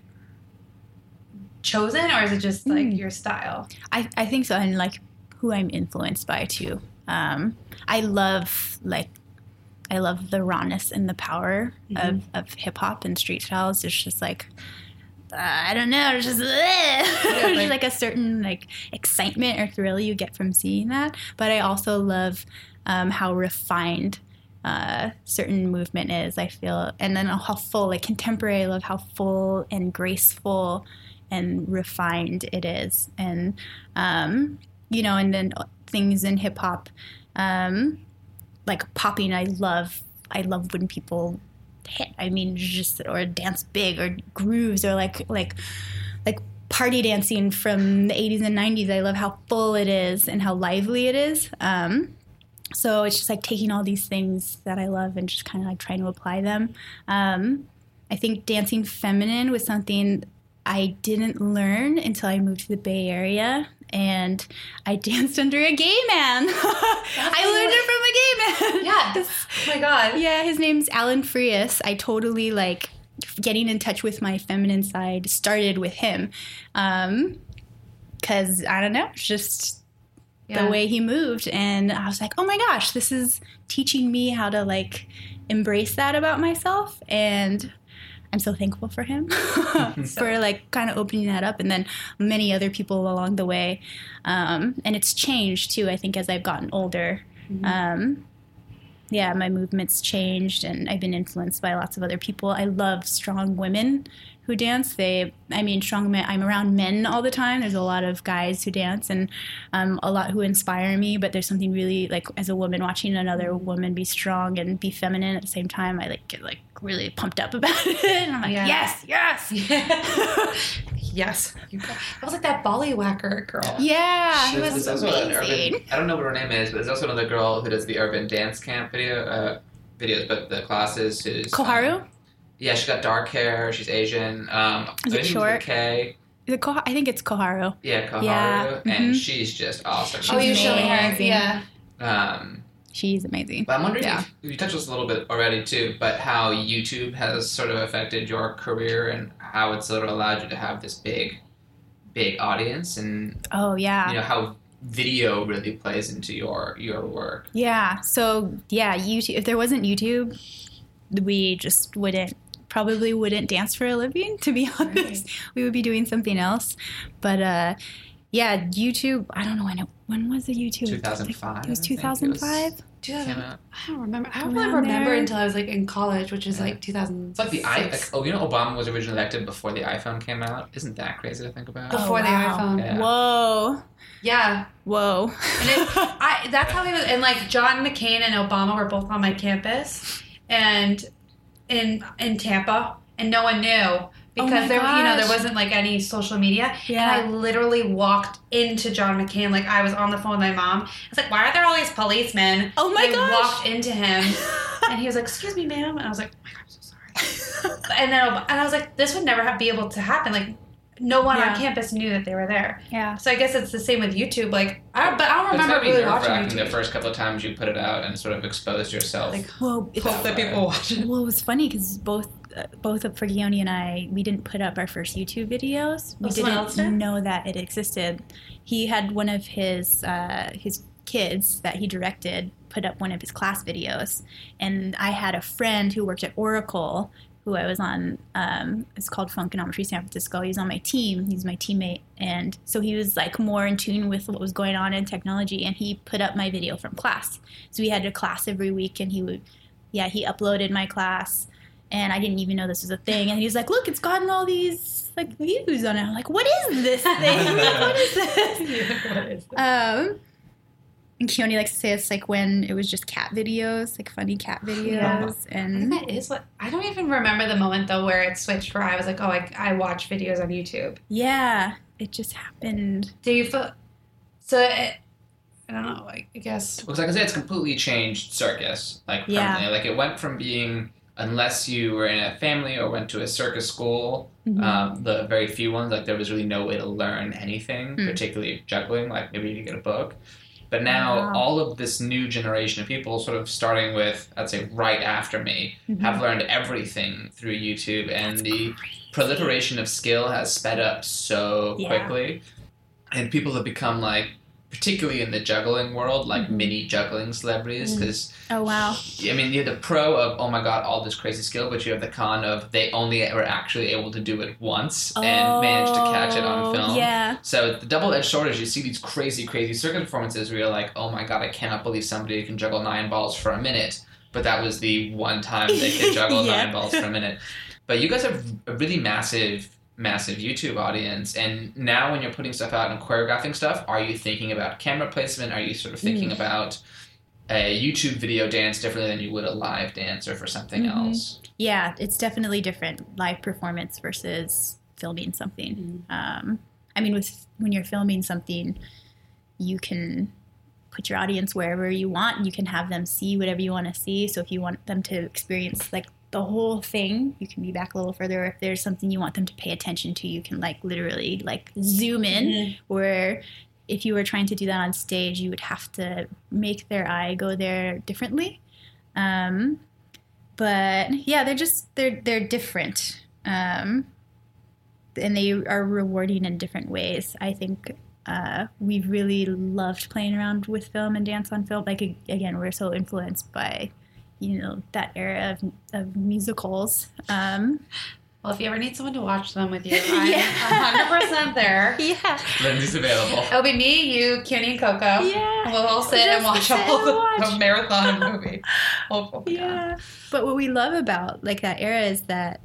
chosen, or is it just like mm. your style? I, I think so, and like who I'm influenced by too. Um, I love like I love the rawness and the power mm-hmm. of, of hip hop and street styles. It's just like, uh, I don't know, it's just, yeah, there's like, like a certain like excitement or thrill you get from seeing that. But I also love um, how refined uh, certain movement is, I feel. And then how full, like contemporary, I love how full and graceful and refined it is. And, um, you know, and then things in hip hop, um, like popping, I love, I love when people hit, I mean, just, or dance big, or grooves, or like, like, like party dancing from the eighties and nineties. I love how full it is and how lively it is. Um, so it's just like taking all these things that I love and just kind of like trying to apply them. Um, I think dancing feminine was something I didn't learn until I moved to the Bay Area. and I danced under a gay man. I learned it from a gay man. Yeah. Oh my God. Yeah, his name's Alan Frias. I totally like getting in touch with my feminine side started with him. Um, cause I don't know, it's just Yeah. the way he moved. And I was like, oh my gosh, this is teaching me how to like embrace that about myself. And I'm so thankful for him for like kind of opening that up, and then many other people along the way. Um, and it's changed too, I think, as I've gotten older. Mm-hmm. Um, yeah, my movement's changed, and I've been influenced by lots of other people. I love strong women who dance. They, I mean, strong men. I'm around men all the time. There's a lot of guys who dance, and um, a lot who inspire me. But there's something really like, as a woman, watching another woman be strong and be feminine at the same time, I like get like really pumped up about it. And I'm like, Yeah. yes, yes, Yes. You got, that was like that Bollywhacker girl. yeah. She There's- was there's also an amazing. urban, I don't know what her name is, but there's also another girl who does the urban dance camp video uh, videos, but the classes. Who's, Koharu? Um, yeah, she's got dark hair. She's Asian. Um, Is I it think short? with a K. The Koh- I think it's Koharu. Yeah, Koharu, Yeah, and mhm. she's just awesome. Oh, you She's showed me her. amazing. Yeah. Um, She's amazing. But I'm wondering Yeah. if you touched on this a little bit already too, but how YouTube has sort of affected your career and how it's sort of allowed you to have this big, big audience, and Oh, yeah. you know how video really plays into your your work. Yeah. So yeah, YouTube. If there wasn't YouTube, we just wouldn't probably wouldn't dance for a living. To be honest, we would be doing something else. But uh, yeah, YouTube. I don't know when. It, when was the YouTube? two thousand five. It was two thousand five. Came out. I don't remember. I don't Around really remember there. until I was like in college, which is like two thousand. It's like the i. Like, oh, you know, Obama was originally elected before the iPhone came out. Isn't that crazy to think about? Before the wow. iPhone. Yeah. Whoa. Yeah. Whoa. And it, I, that's how he was. And like John McCain and Obama were both on my campus, and in in Tampa, and no one knew because my there, you know, there gosh. wasn't like any social media. Yeah. And I literally walked into John McCain like I was on the phone with my mom. I was like, "Why are there all these policemen?" Oh my and I gosh. walked into him, and he was like, "Excuse me, ma'am," and I was like, "Oh my god, I'm so sorry." and then and I was like, "This would never have, be able to happen." Like, no one Yeah. on campus knew that they were there. Yeah. So I guess it's the same with YouTube. Like, I, but I don't It's remember gotta be really watching nerve-wracking YouTube. the first couple of times you put it out and sort of exposed yourself. Like, Well, it's, hope that people watch it. well, it was funny because both uh, both of Fergione and I, we didn't put up our first YouTube videos. We Oh, someone else did? didn't know that it existed. He had one of his uh, his kids that he directed put up one of his class videos, and I had a friend who worked at Oracle who I was on. Um, it's called Funkonometry San Francisco. He was on my team. He's my teammate, and so he was like more in tune with what was going on in technology, and he put up my video from class. So we had a class every week, and he would, yeah, he uploaded my class. And I didn't even know this was a thing. And he was like, look, it's gotten all these like views on it. I'm like, what is this thing? Like, what is this? What is this? Um, and Keone likes to say it's like when it was just cat videos, like funny cat videos. Yeah. I think And that is what I don't even remember the moment though where it switched where I was like, oh, I, I watch videos on YouTube. yeah, it just happened. Do you feel so? It, I don't know. I, I guess Because like I said, it's completely changed circus. Like Yeah. permanently. Like it went from being, unless you were in a family or went to a circus school, Mhm. um, the very few ones, like there was really no way to learn anything, Mm. particularly juggling. Like maybe you could get a book. But now Wow. all of this new generation of people, sort of starting with, I'd say, right after me, Mhm. have learned everything through YouTube, and the proliferation of skill has sped up so Yeah. quickly, and people have become like, particularly in the juggling world, like Mhm. mini juggling celebrities. Because Oh, wow. I mean, you have the pro of oh my god, all this crazy skill, but you have the con of they only were actually able to do it once and managed to catch it on Oh, film. Yeah. So the double-edged sword is you see these crazy, crazy circuit performances where you're like, oh my god, I cannot believe somebody can juggle nine balls for a minute. But that was the one time they could juggle Yeah. nine balls for a minute. But you guys have a really massive, massive YouTube audience. And now when you're putting stuff out and choreographing stuff, are you thinking about camera placement? Are you sort of thinking Mm. about a YouTube video dance differently than you would a live dance or for something Mhm. else? Yeah, it's definitely different live performance versus filming something. Um, I mean, with when you're filming something, you can put your audience wherever you want. You can have them see whatever you want to see. So if you want them to experience like the whole thing, you can be back a little further. If there's something you want them to pay attention to, you can like literally like zoom in. Mhm. Where if you were trying to do that on stage, you would have to make their eye go there differently. Um, but yeah, they're just they're they're different, um, and they are rewarding in different ways. I think uh, we've really loved playing around with film and dance on film. Like again, we're so influenced by, you know, that era of, of musicals. Um, Well, if you ever need someone to watch them with you, I'm yeah. one hundred percent there. Yeah. Lindsay's available. It'll be me, you, Cuny, and Coco. Yeah. We'll all sit and watch a whole watch. a marathon of movie. Oh, yeah. But what we love about like that era is that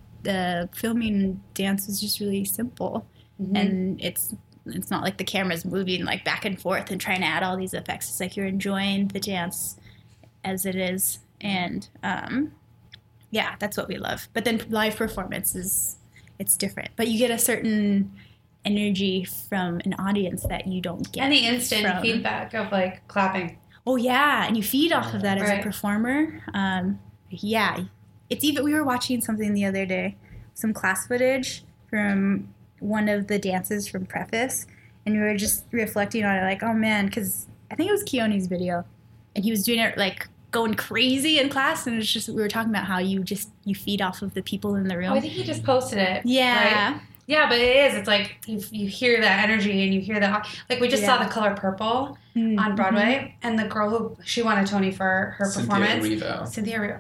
the filming dance was just really simple. Mm-hmm. And it's it's not like the camera's moving like back and forth and trying to add all these effects. It's like you're enjoying the dance as it is. And um yeah, that's what we love. But then live performance is, it's different. But you get a certain energy from an audience that you don't get. And the instant from, feedback of like clapping. Oh, yeah. And you feed off of that as right. a performer. Um, yeah. It's even, we were watching something the other day, some class footage from one of the dances from Preface. And we were just reflecting on it like, oh man, because I think it was Keone's video. And he was doing it like, going crazy in class, and it's just we were talking about how you just you feed off of the people in the room. Oh, I think he just posted it. Yeah, right? Yeah, but it is. It's like you you hear that energy and you hear that. Like we just yeah. saw The Color Purple mm-hmm. on Broadway, and the girl who she won a Tony for her Cynthia performance, Erivo. Cynthia Erivo.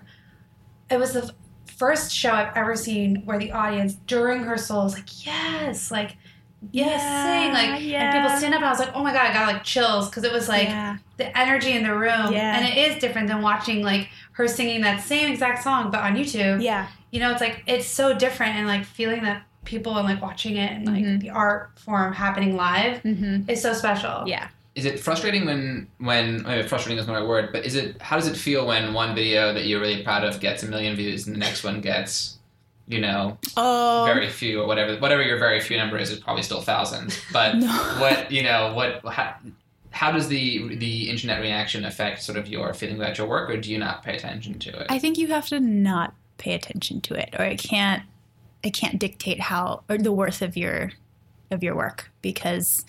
It was the f- first show I've ever seen where the audience during her soul was like, yes, like. Yes, yeah, sing like, yeah. and people stand up, and I was like, oh my god, I got like chills because it was like yeah. the energy in the room, yeah. and it is different than watching like her singing that same exact song but on YouTube. Yeah, you know, it's like it's so different, and like feeling that people and like watching it and like mm-hmm. the art form happening live mm-hmm. is so special. Yeah. Is it frustrating when when maybe frustrating is not the right word, but is it how does it feel when one video that you're really proud of gets a million views and the next one gets, you know, um, very few or whatever, whatever your very few number is, is probably still thousands. But no. what, you know, what, how, how does the the internet reaction affect sort of your feeling about your work, or do you not pay attention to it? I think you have to not pay attention to it, or it can't, it can't dictate how, or the worth of your, of your work, because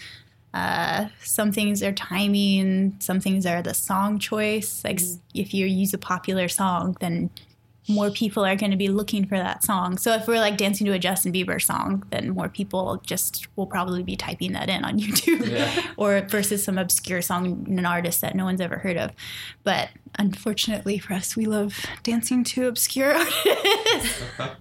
uh, some things are timing, some things are the song choice. Like mm-hmm. if you use a popular song, then more people are going to be looking for that song. So if we're like dancing to a Justin Bieber song, then more people just will probably be typing that in on YouTube yeah. or versus some obscure song in an artist that no one's ever heard of. But unfortunately for us, we love dancing to obscure artists.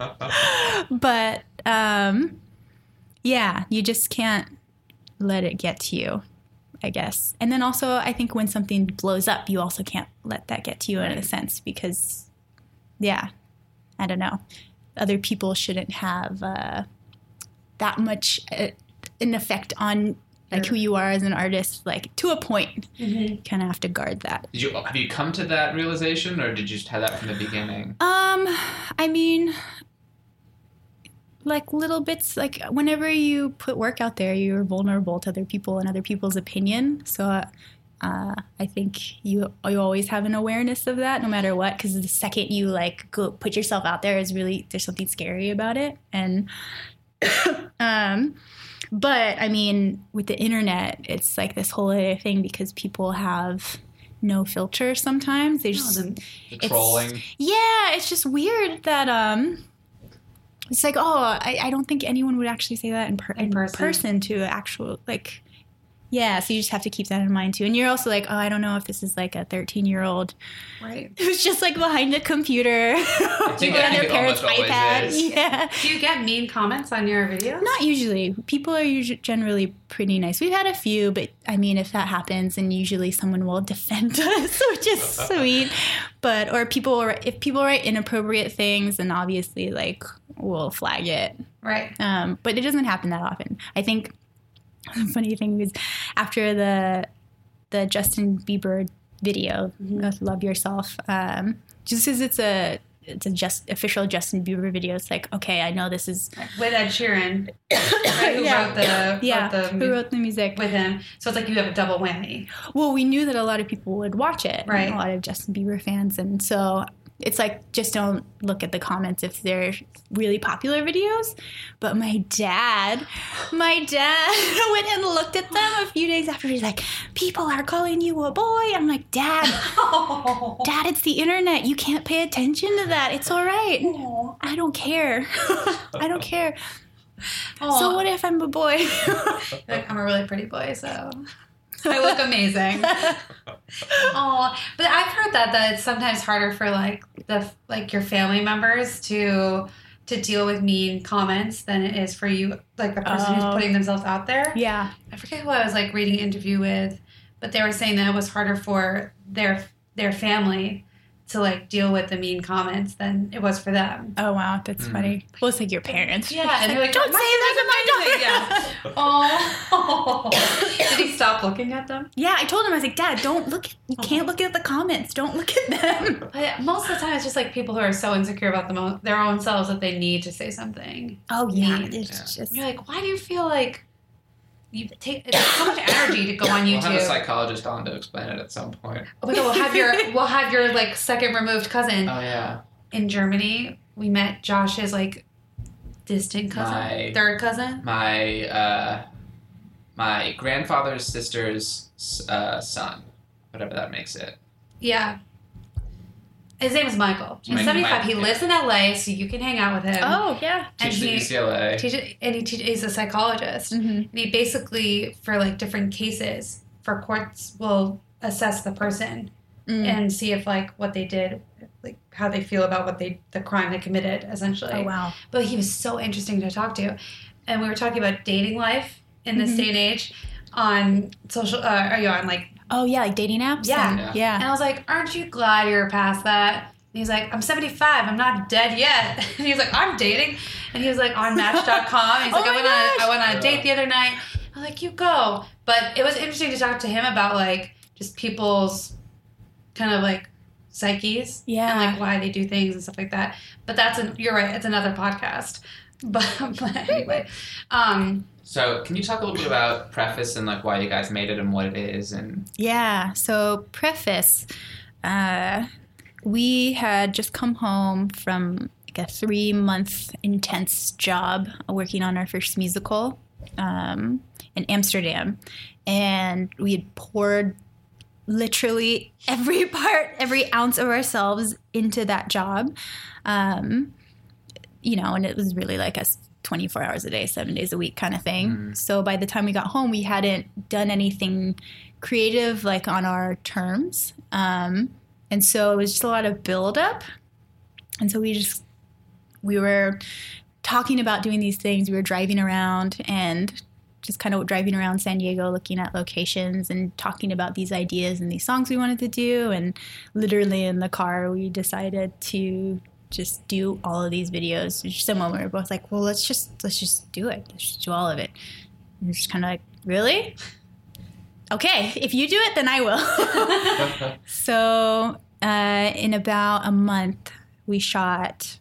But um, yeah, you just can't let it get to you, I guess. And then also I think when something blows up, you also can't let that get to you in a sense because yeah, I don't know. Other people shouldn't have uh, that much uh, an effect on like who you are as an artist. Like to a point, mm-hmm. you kind of have to guard that. Did you have you come to that realization, or did you just have that from the beginning? Um, I mean, like little bits. Like whenever you put work out there, you're vulnerable to other people and other people's opinion. So. Uh, Uh, I think you you always have an awareness of that no matter what, because the second you like go put yourself out there is really there's something scary about it. And um, but I mean with the internet it's like this whole other thing because people have no filter sometimes. They just the trolling. Yeah, it's just weird that um it's like oh I, I don't think anyone would actually say that in, per- in, in person. person to actual like. Yeah, so you just have to keep that in mind, too. And you're also like, oh, I don't know if this is like a thirteen-year-old right. who's just like behind a computer I think, I on think their parents' iPad. Is. Yeah. Do you get mean comments on your videos? Not usually. People are usually generally pretty nice. We've had a few, but I mean, if that happens, then usually someone will defend us, which is sweet. But, or people, if people write inappropriate things, then obviously, like, we'll flag it. Right. Um, but it doesn't happen that often. I think... The funny thing is, after the the Justin Bieber video, mm-hmm. "Love Yourself," um, just because it's a it's a just official Justin Bieber video, it's like okay, I know this is with Ed Sheeran, right, who yeah. wrote the yeah, wrote the, who wrote the music with him. So it's like you have a double whammy. Well, we knew that a lot of people would watch it, right? A lot of Justin Bieber fans, and so It's like, just don't look at the comments if they're really popular videos. But my dad, my dad went and looked at them a few days after. He's like, people are calling you a boy. I'm like, Dad, Dad, it's the internet. You can't pay attention to that. It's all right. I don't care. I don't care. Aww. So what if I'm a boy? Like, I'm a really pretty boy, so I look amazing. Oh, but I've heard that that it's sometimes harder for like the like your family members to to deal with mean comments than it is for you, like the person oh. who's putting themselves out there. Yeah, I forget who I was like reading an interview with, but they were saying that it was harder for their their family to like deal with the mean comments than it was for them. Oh wow, that's mm. funny. Well, it's like your parents. Yeah, and they're like, don't say that to my daughter. Yeah. Oh. Did he stop looking at them? Yeah, I told him, I was like, Dad, don't look. At, you can't look at the comments. Don't look at them. But most of the time, it's just like people who are so insecure about them own, their own selves that they need to say something. Oh yeah, mean. it's yeah. just. You're like, why do you feel like you take it's so much energy to go on YouTube? We'll have a psychologist on to explain it at some point. Oh my God, we'll have your we'll have your like second removed cousin. Oh yeah. In Germany, we met Josh's like distant cousin, my, third cousin. My uh, my grandfather's sister's uh, son, whatever that makes it. Yeah. His name is Michael. He's Mike, seventy-five. Mike, he yeah. lives in L A, so you can hang out with him. Oh, yeah. Teaches at U C L A. Teach, and he teach, he's a psychologist. Mm-hmm. And he basically, for like different cases, for courts, will assess the person mm. and see if like what they did, like how they feel about what they, the crime they committed, essentially. Oh, wow. But he was so interesting to talk to. And we were talking about dating life in this mm-hmm. day and age on social, uh, are you on like, oh, yeah, like dating apps? Yeah. And, yeah. Yeah. And I was like, aren't you glad you're past that? And he's like, I'm seventy-five. I'm not dead yet. And he was like, I'm dating. And he was like on Match dot com. And he's like, oh I went gosh. on I went on a date the other night. I was like, you go. But it was interesting to talk to him about like just people's kind of like psyches. Yeah. And like why they do things and stuff like that. But that's, an, you're right, it's another podcast. But, but anyway. Um, So, can you talk a little bit about Preface and like why you guys made it and what it is? And yeah, so Preface, uh, we had just come home from like a three-month intense job working on our first musical um, in Amsterdam, and we had poured literally every part, every ounce of ourselves into that job, um, you know, and it was really like a twenty-four hours a day, seven days a week kind of thing. Mm. So by the time we got home, we hadn't done anything creative like on our terms. Um, and so it was just a lot of buildup. And so we just, we were talking about doing these things. We were driving around and just kind of driving around San Diego, looking at locations and talking about these ideas and these songs we wanted to do. And literally in the car, we decided to just do all of these videos. Just a moment we were both like, well, let's just let's just do it. Let's just do all of it. And we're just kind of like, really? Okay, if you do it, then I will. So uh, in about a month, we shot,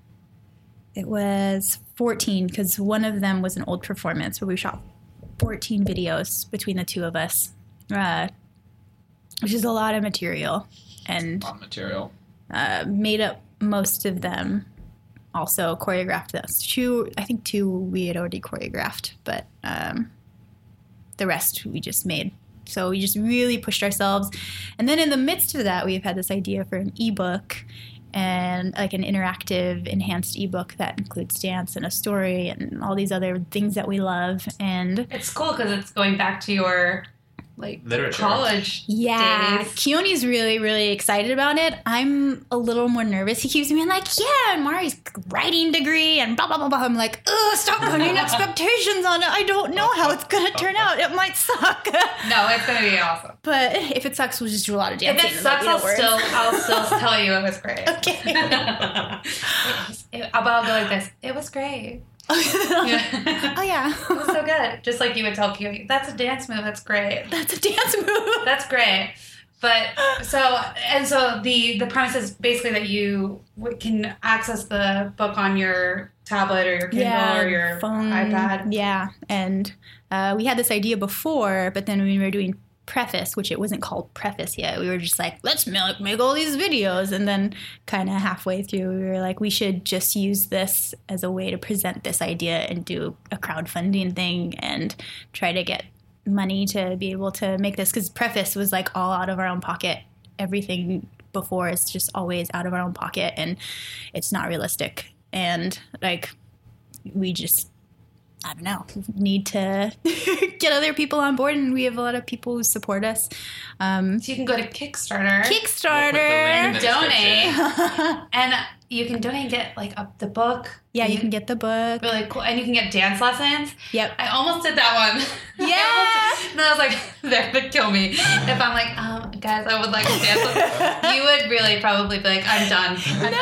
it was fourteen, because one of them was an old performance, but we shot fourteen videos between the two of us, uh, which is a lot of material. And a lot of material. Uh, made up most of them, also choreographed those. Two, I think two we had already choreographed, but um, the rest we just made. So we just really pushed ourselves. And then in the midst of that, we've had this idea for an ebook and like an interactive, enhanced ebook that includes dance and a story and all these other things that we love. And it's cool because it's going back to your like literature. College yeah days. Keone's really really excited about it. I'm a little more nervous. He keeps being like, yeah, and Mari's writing degree and blah blah blah blah. I'm like, ugh, stop putting expectations on it. I don't know how it's gonna turn out. It might suck. No, it's gonna be awesome. But if it sucks, we'll just do a lot of dancing. If it sucks, I'll still I'll still tell you it was great. Okay. it, but I'll go like this. It was great. Yeah. Oh yeah, it was so good. Just like you would tell Keone, that's a dance move. That's great. That's a dance move. That's great. But so and so the the premise is basically that you can access the book on your tablet or your Kindle yeah, or your phone, iPad. Yeah, and uh, we had this idea before, but then when we were doing Preface, which it wasn't called Preface yet. We were just like, let's make, make all these videos. And then kind of halfway through, we were like, we should just use this as a way to present this idea and do a crowdfunding thing and try to get money to be able to make this. Because Preface was like all out of our own pocket. Everything before is just always out of our own pocket, and it's not realistic. And like, we just, I don't know, need to get other people on board, and we have a lot of people who support us. Um, so you can go to Kickstarter. Kickstarter. We'll donate. And you can donate and get like a, the book. Yeah, you can get the book. Really cool. And you can get dance lessons. Yep. I almost did that one. Yeah. I almost, and I was like, they're going to kill me. If I'm like, um, guys, I would like a dance lesson. You would really probably be like, I'm done. I'm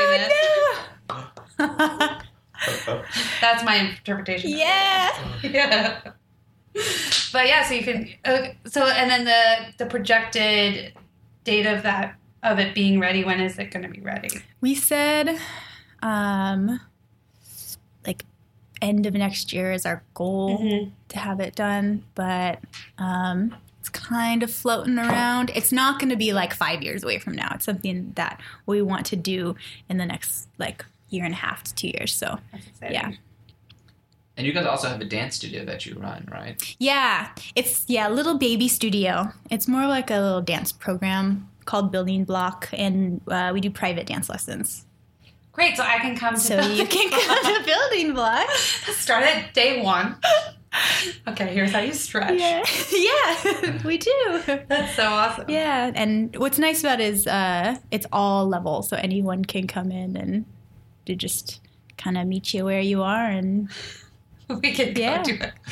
no, not doing this. No. That's my interpretation. Yeah. Yeah. But yeah, so you can, uh, so, and then the, the projected date of that, of it being ready, when is it going to be ready? We said, um, like end of next year is our goal mm-hmm. to have it done, but, um, it's kind of floating around. It's not going to be like five years away from now. It's something that we want to do in the next like year and a half to two years. So, yeah. And you guys also have a dance studio that you run, right? Yeah. It's, yeah, little baby studio. It's more like a little dance program called Building Block, and uh, we do private dance lessons. Great. So I can come to So you can come to Building Block. Start at day one. Okay, here's how you stretch. Yeah, yeah, we do. That's so awesome. Yeah, and what's nice about it is uh, it's all level, so anyone can come in and to just kind of meet you where you are, and we can go yeah. do it.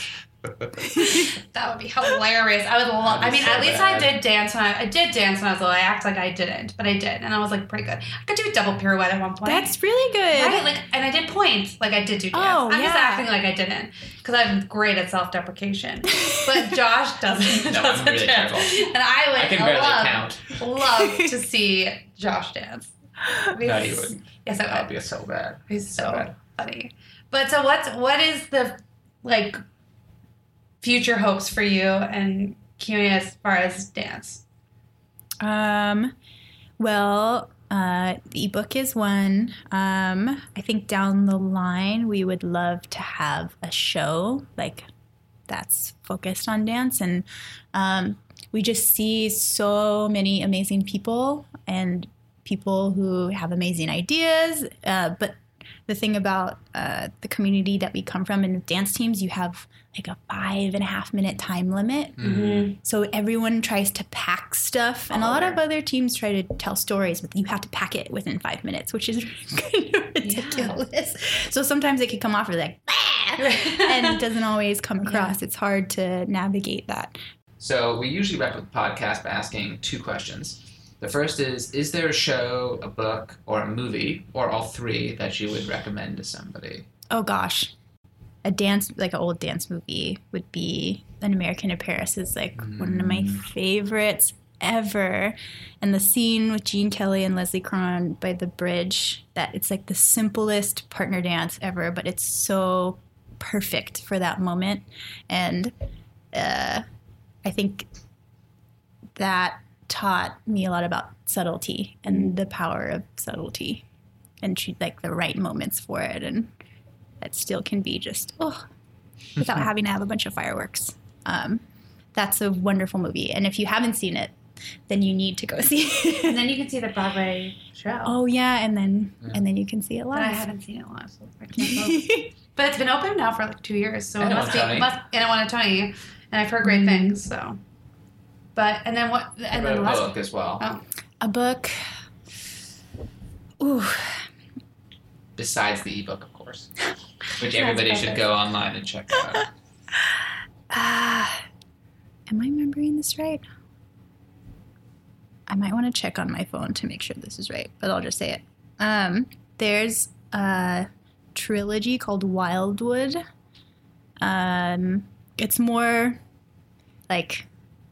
That would be hilarious. I would love. I mean, so at least bad. I did dance when I, I did dance when I was little. I act like I didn't, but I did, and I was like pretty good. I could do a double pirouette at one point. That's really good. Right? Like, and I did points. Like I did do dance. Oh, I'm yeah. just acting like I didn't because I'm great at self-deprecation. But Josh doesn't. No, doesn't I'm really dance. terrible. And I would I can barely love, count. love to see Josh dance. No, you wouldn't. Yes, I That would. would be so bad. He's so So bad. funny. But so what's what is the like future hopes for you and Keone as far as dance? Um, well, uh, the ebook is one. Um, I think down the line we would love to have a show like that's focused on dance, and um, we just see so many amazing people and people who have amazing ideas, uh, but the thing about uh, the community that we come from in the dance teams, you have like a five and a half minute time limit. Mm-hmm. So everyone tries to pack stuff, and a lot of other teams try to tell stories, but you have to pack it within five minutes, which is kind of ridiculous. Yeah. So sometimes it could come off as like, ah! and it doesn't always come across. Yeah. It's hard to navigate that. So we usually wrap up the podcast by asking two questions. The first is, is there a show, a book, or a movie, or all three, that you would recommend to somebody? Oh, gosh. A dance, like an old dance movie would be An American in Paris is like mm. one of my favorites ever. And the scene with Gene Kelly and Leslie Caron by the bridge, that it's like the simplest partner dance ever, but it's so perfect for that moment. And uh, I think that taught me a lot about subtlety and the power of subtlety and choose like the right moments for it, and that still can be just oh without having to have a bunch of fireworks. Um, that's a wonderful movie, and if you haven't seen it, then you need to go see it. And then you can see the Broadway show. Oh yeah, and then yeah. and then you can see it live. But I haven't seen it live, so I can't go. But it's been open now for like two years, so and it must be Tony. must and I want a Tony, and I've heard great mm. things. So, but and then what? And then a the last book as well. Oh. A book. Ooh. Besides the ebook, of course, which everybody should go online and check out. Ah, uh, am I remembering this right? I might want to check on my phone to make sure this is right, but I'll just say it. Um, there's a trilogy called Wildwood. Um, it's more like,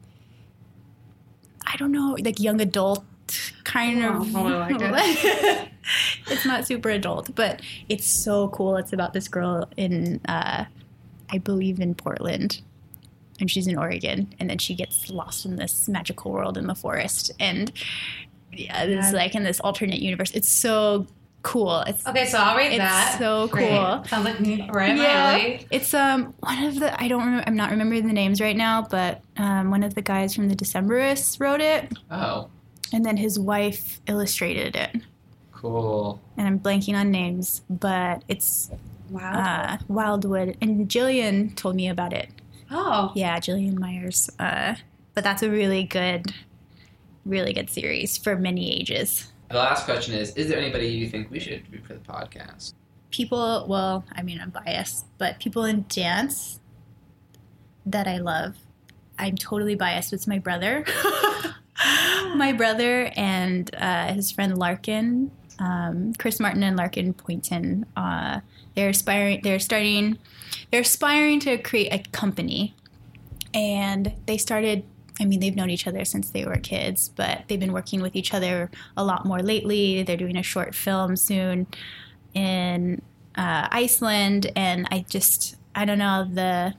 I don't know, like young adult kind oh, of. I like it. It's not super adult, but it's so cool. It's about this girl in, uh, I believe in Portland. and she's in Oregon, and then she gets lost in this magical world in the forest, and yeah, it's like in this alternate universe. It's so cool. It's Okay, so I'll read it's that. so cool. Great. Sounds like me- right in my Yeah, alley. it's um one of the I don't remember, I'm not remembering the names right now, but um one of the guys from the Decemberists wrote it, Oh, and then his wife illustrated it. cool. And I'm blanking on names, but it's Wow. uh, Wildwood, and Jillian told me about it. Oh. Yeah, Jillian Myers. Uh, but that's a really good, really good series for many ages. The last question is, is there anybody you think we should interview for the podcast? People, well, I mean, I'm biased, but people in dance that I love. I'm totally biased. It's my brother. My brother and uh, his friend Larkin, um, Chris Martin and Larkin Poynton. Uh, they're aspiring. They're starting. They're aspiring to create a company, and they started. I mean, they've known each other since they were kids, but they've been working with each other a lot more lately. They're doing a short film soon in uh, Iceland, and I just, I don't know, the,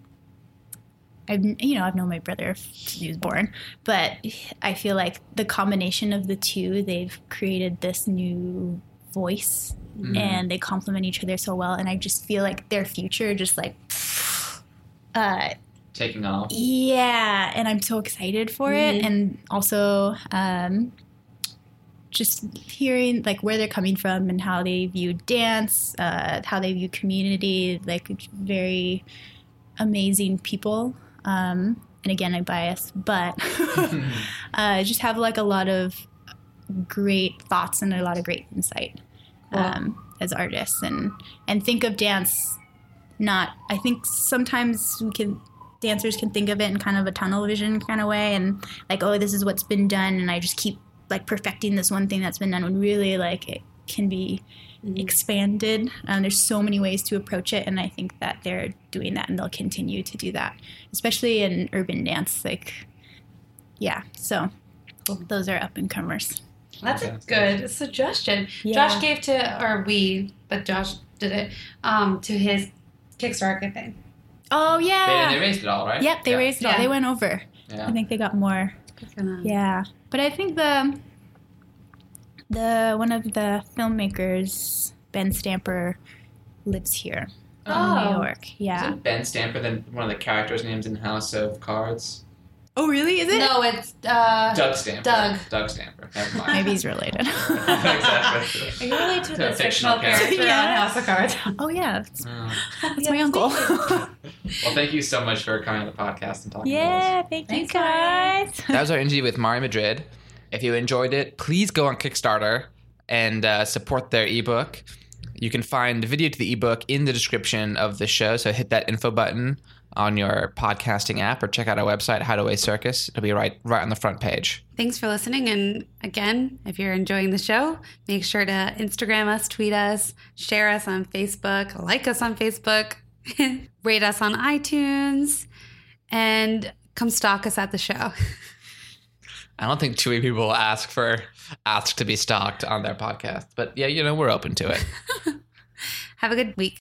I've, you know, I've known my brother since he was born, but I feel like the combination of the two, they've created this new voice, mm. and they complement each other so well, and I just feel like their future just like, uh, taking off. Yeah, and I'm so excited for mm-hmm. it, and also um, just hearing like where they're coming from and how they view dance, uh, how they view community, like very amazing people. Um, and again, I'm biased, but uh, just have like a lot of great thoughts and a lot of great insight um, wow. as artists, and and think of dance. Not, I think sometimes we can. Dancers can think of it in kind of a tunnel vision kind of way, and like, oh, this is what's been done, and I just keep like perfecting this one thing that's been done, when really like it can be mm-hmm. expanded. Um, there's so many ways to approach it, and I think that they're doing that, and they'll continue to do that, especially in urban dance. Like, yeah, so those are up and comers. That's a good suggestion. Yeah. Josh gave to, or we, but Josh did it um, to his Kickstarter campaign. Oh, yeah. They, they raised it all, right? Yep, they yeah. raised it all. Yeah. They went over. Yeah. I think they got more. Good for them. Yeah. But I think the the one of the filmmakers, Ben Stamper, lives here oh. in New York. Yeah. Isn't Ben Stamper then one of the characters' names in House of Cards? Oh, really? Is it? No, it's uh, Doug Stamper. Doug. Doug Stamper. Never mind. Maybe he's related. Exactly. Are you related to To the a fictional fictional character. character Yeah. on House of Cards? Oh, yeah. That's, Oh. that's my uncle. Well, thank you so much for coming on the podcast and talking Yeah, to us. thank Thanks, you guys. That was our interview with Mari Madrid. If you enjoyed it, please go on Kickstarter and uh, support their ebook. You can find the video to the ebook in the description of the show, so hit that info button on your podcasting app, or check out our website, Hideaway Circus. It'll be right right on the front page. Thanks for listening. And again, if you're enjoying the show, make sure to Instagram us, tweet us, share us on Facebook, like us on Facebook, rate us on iTunes, and come stalk us at the show. I don't think too many people will ask for ask to be stalked on their podcast, but yeah, you know, we're open to it. Have a good week.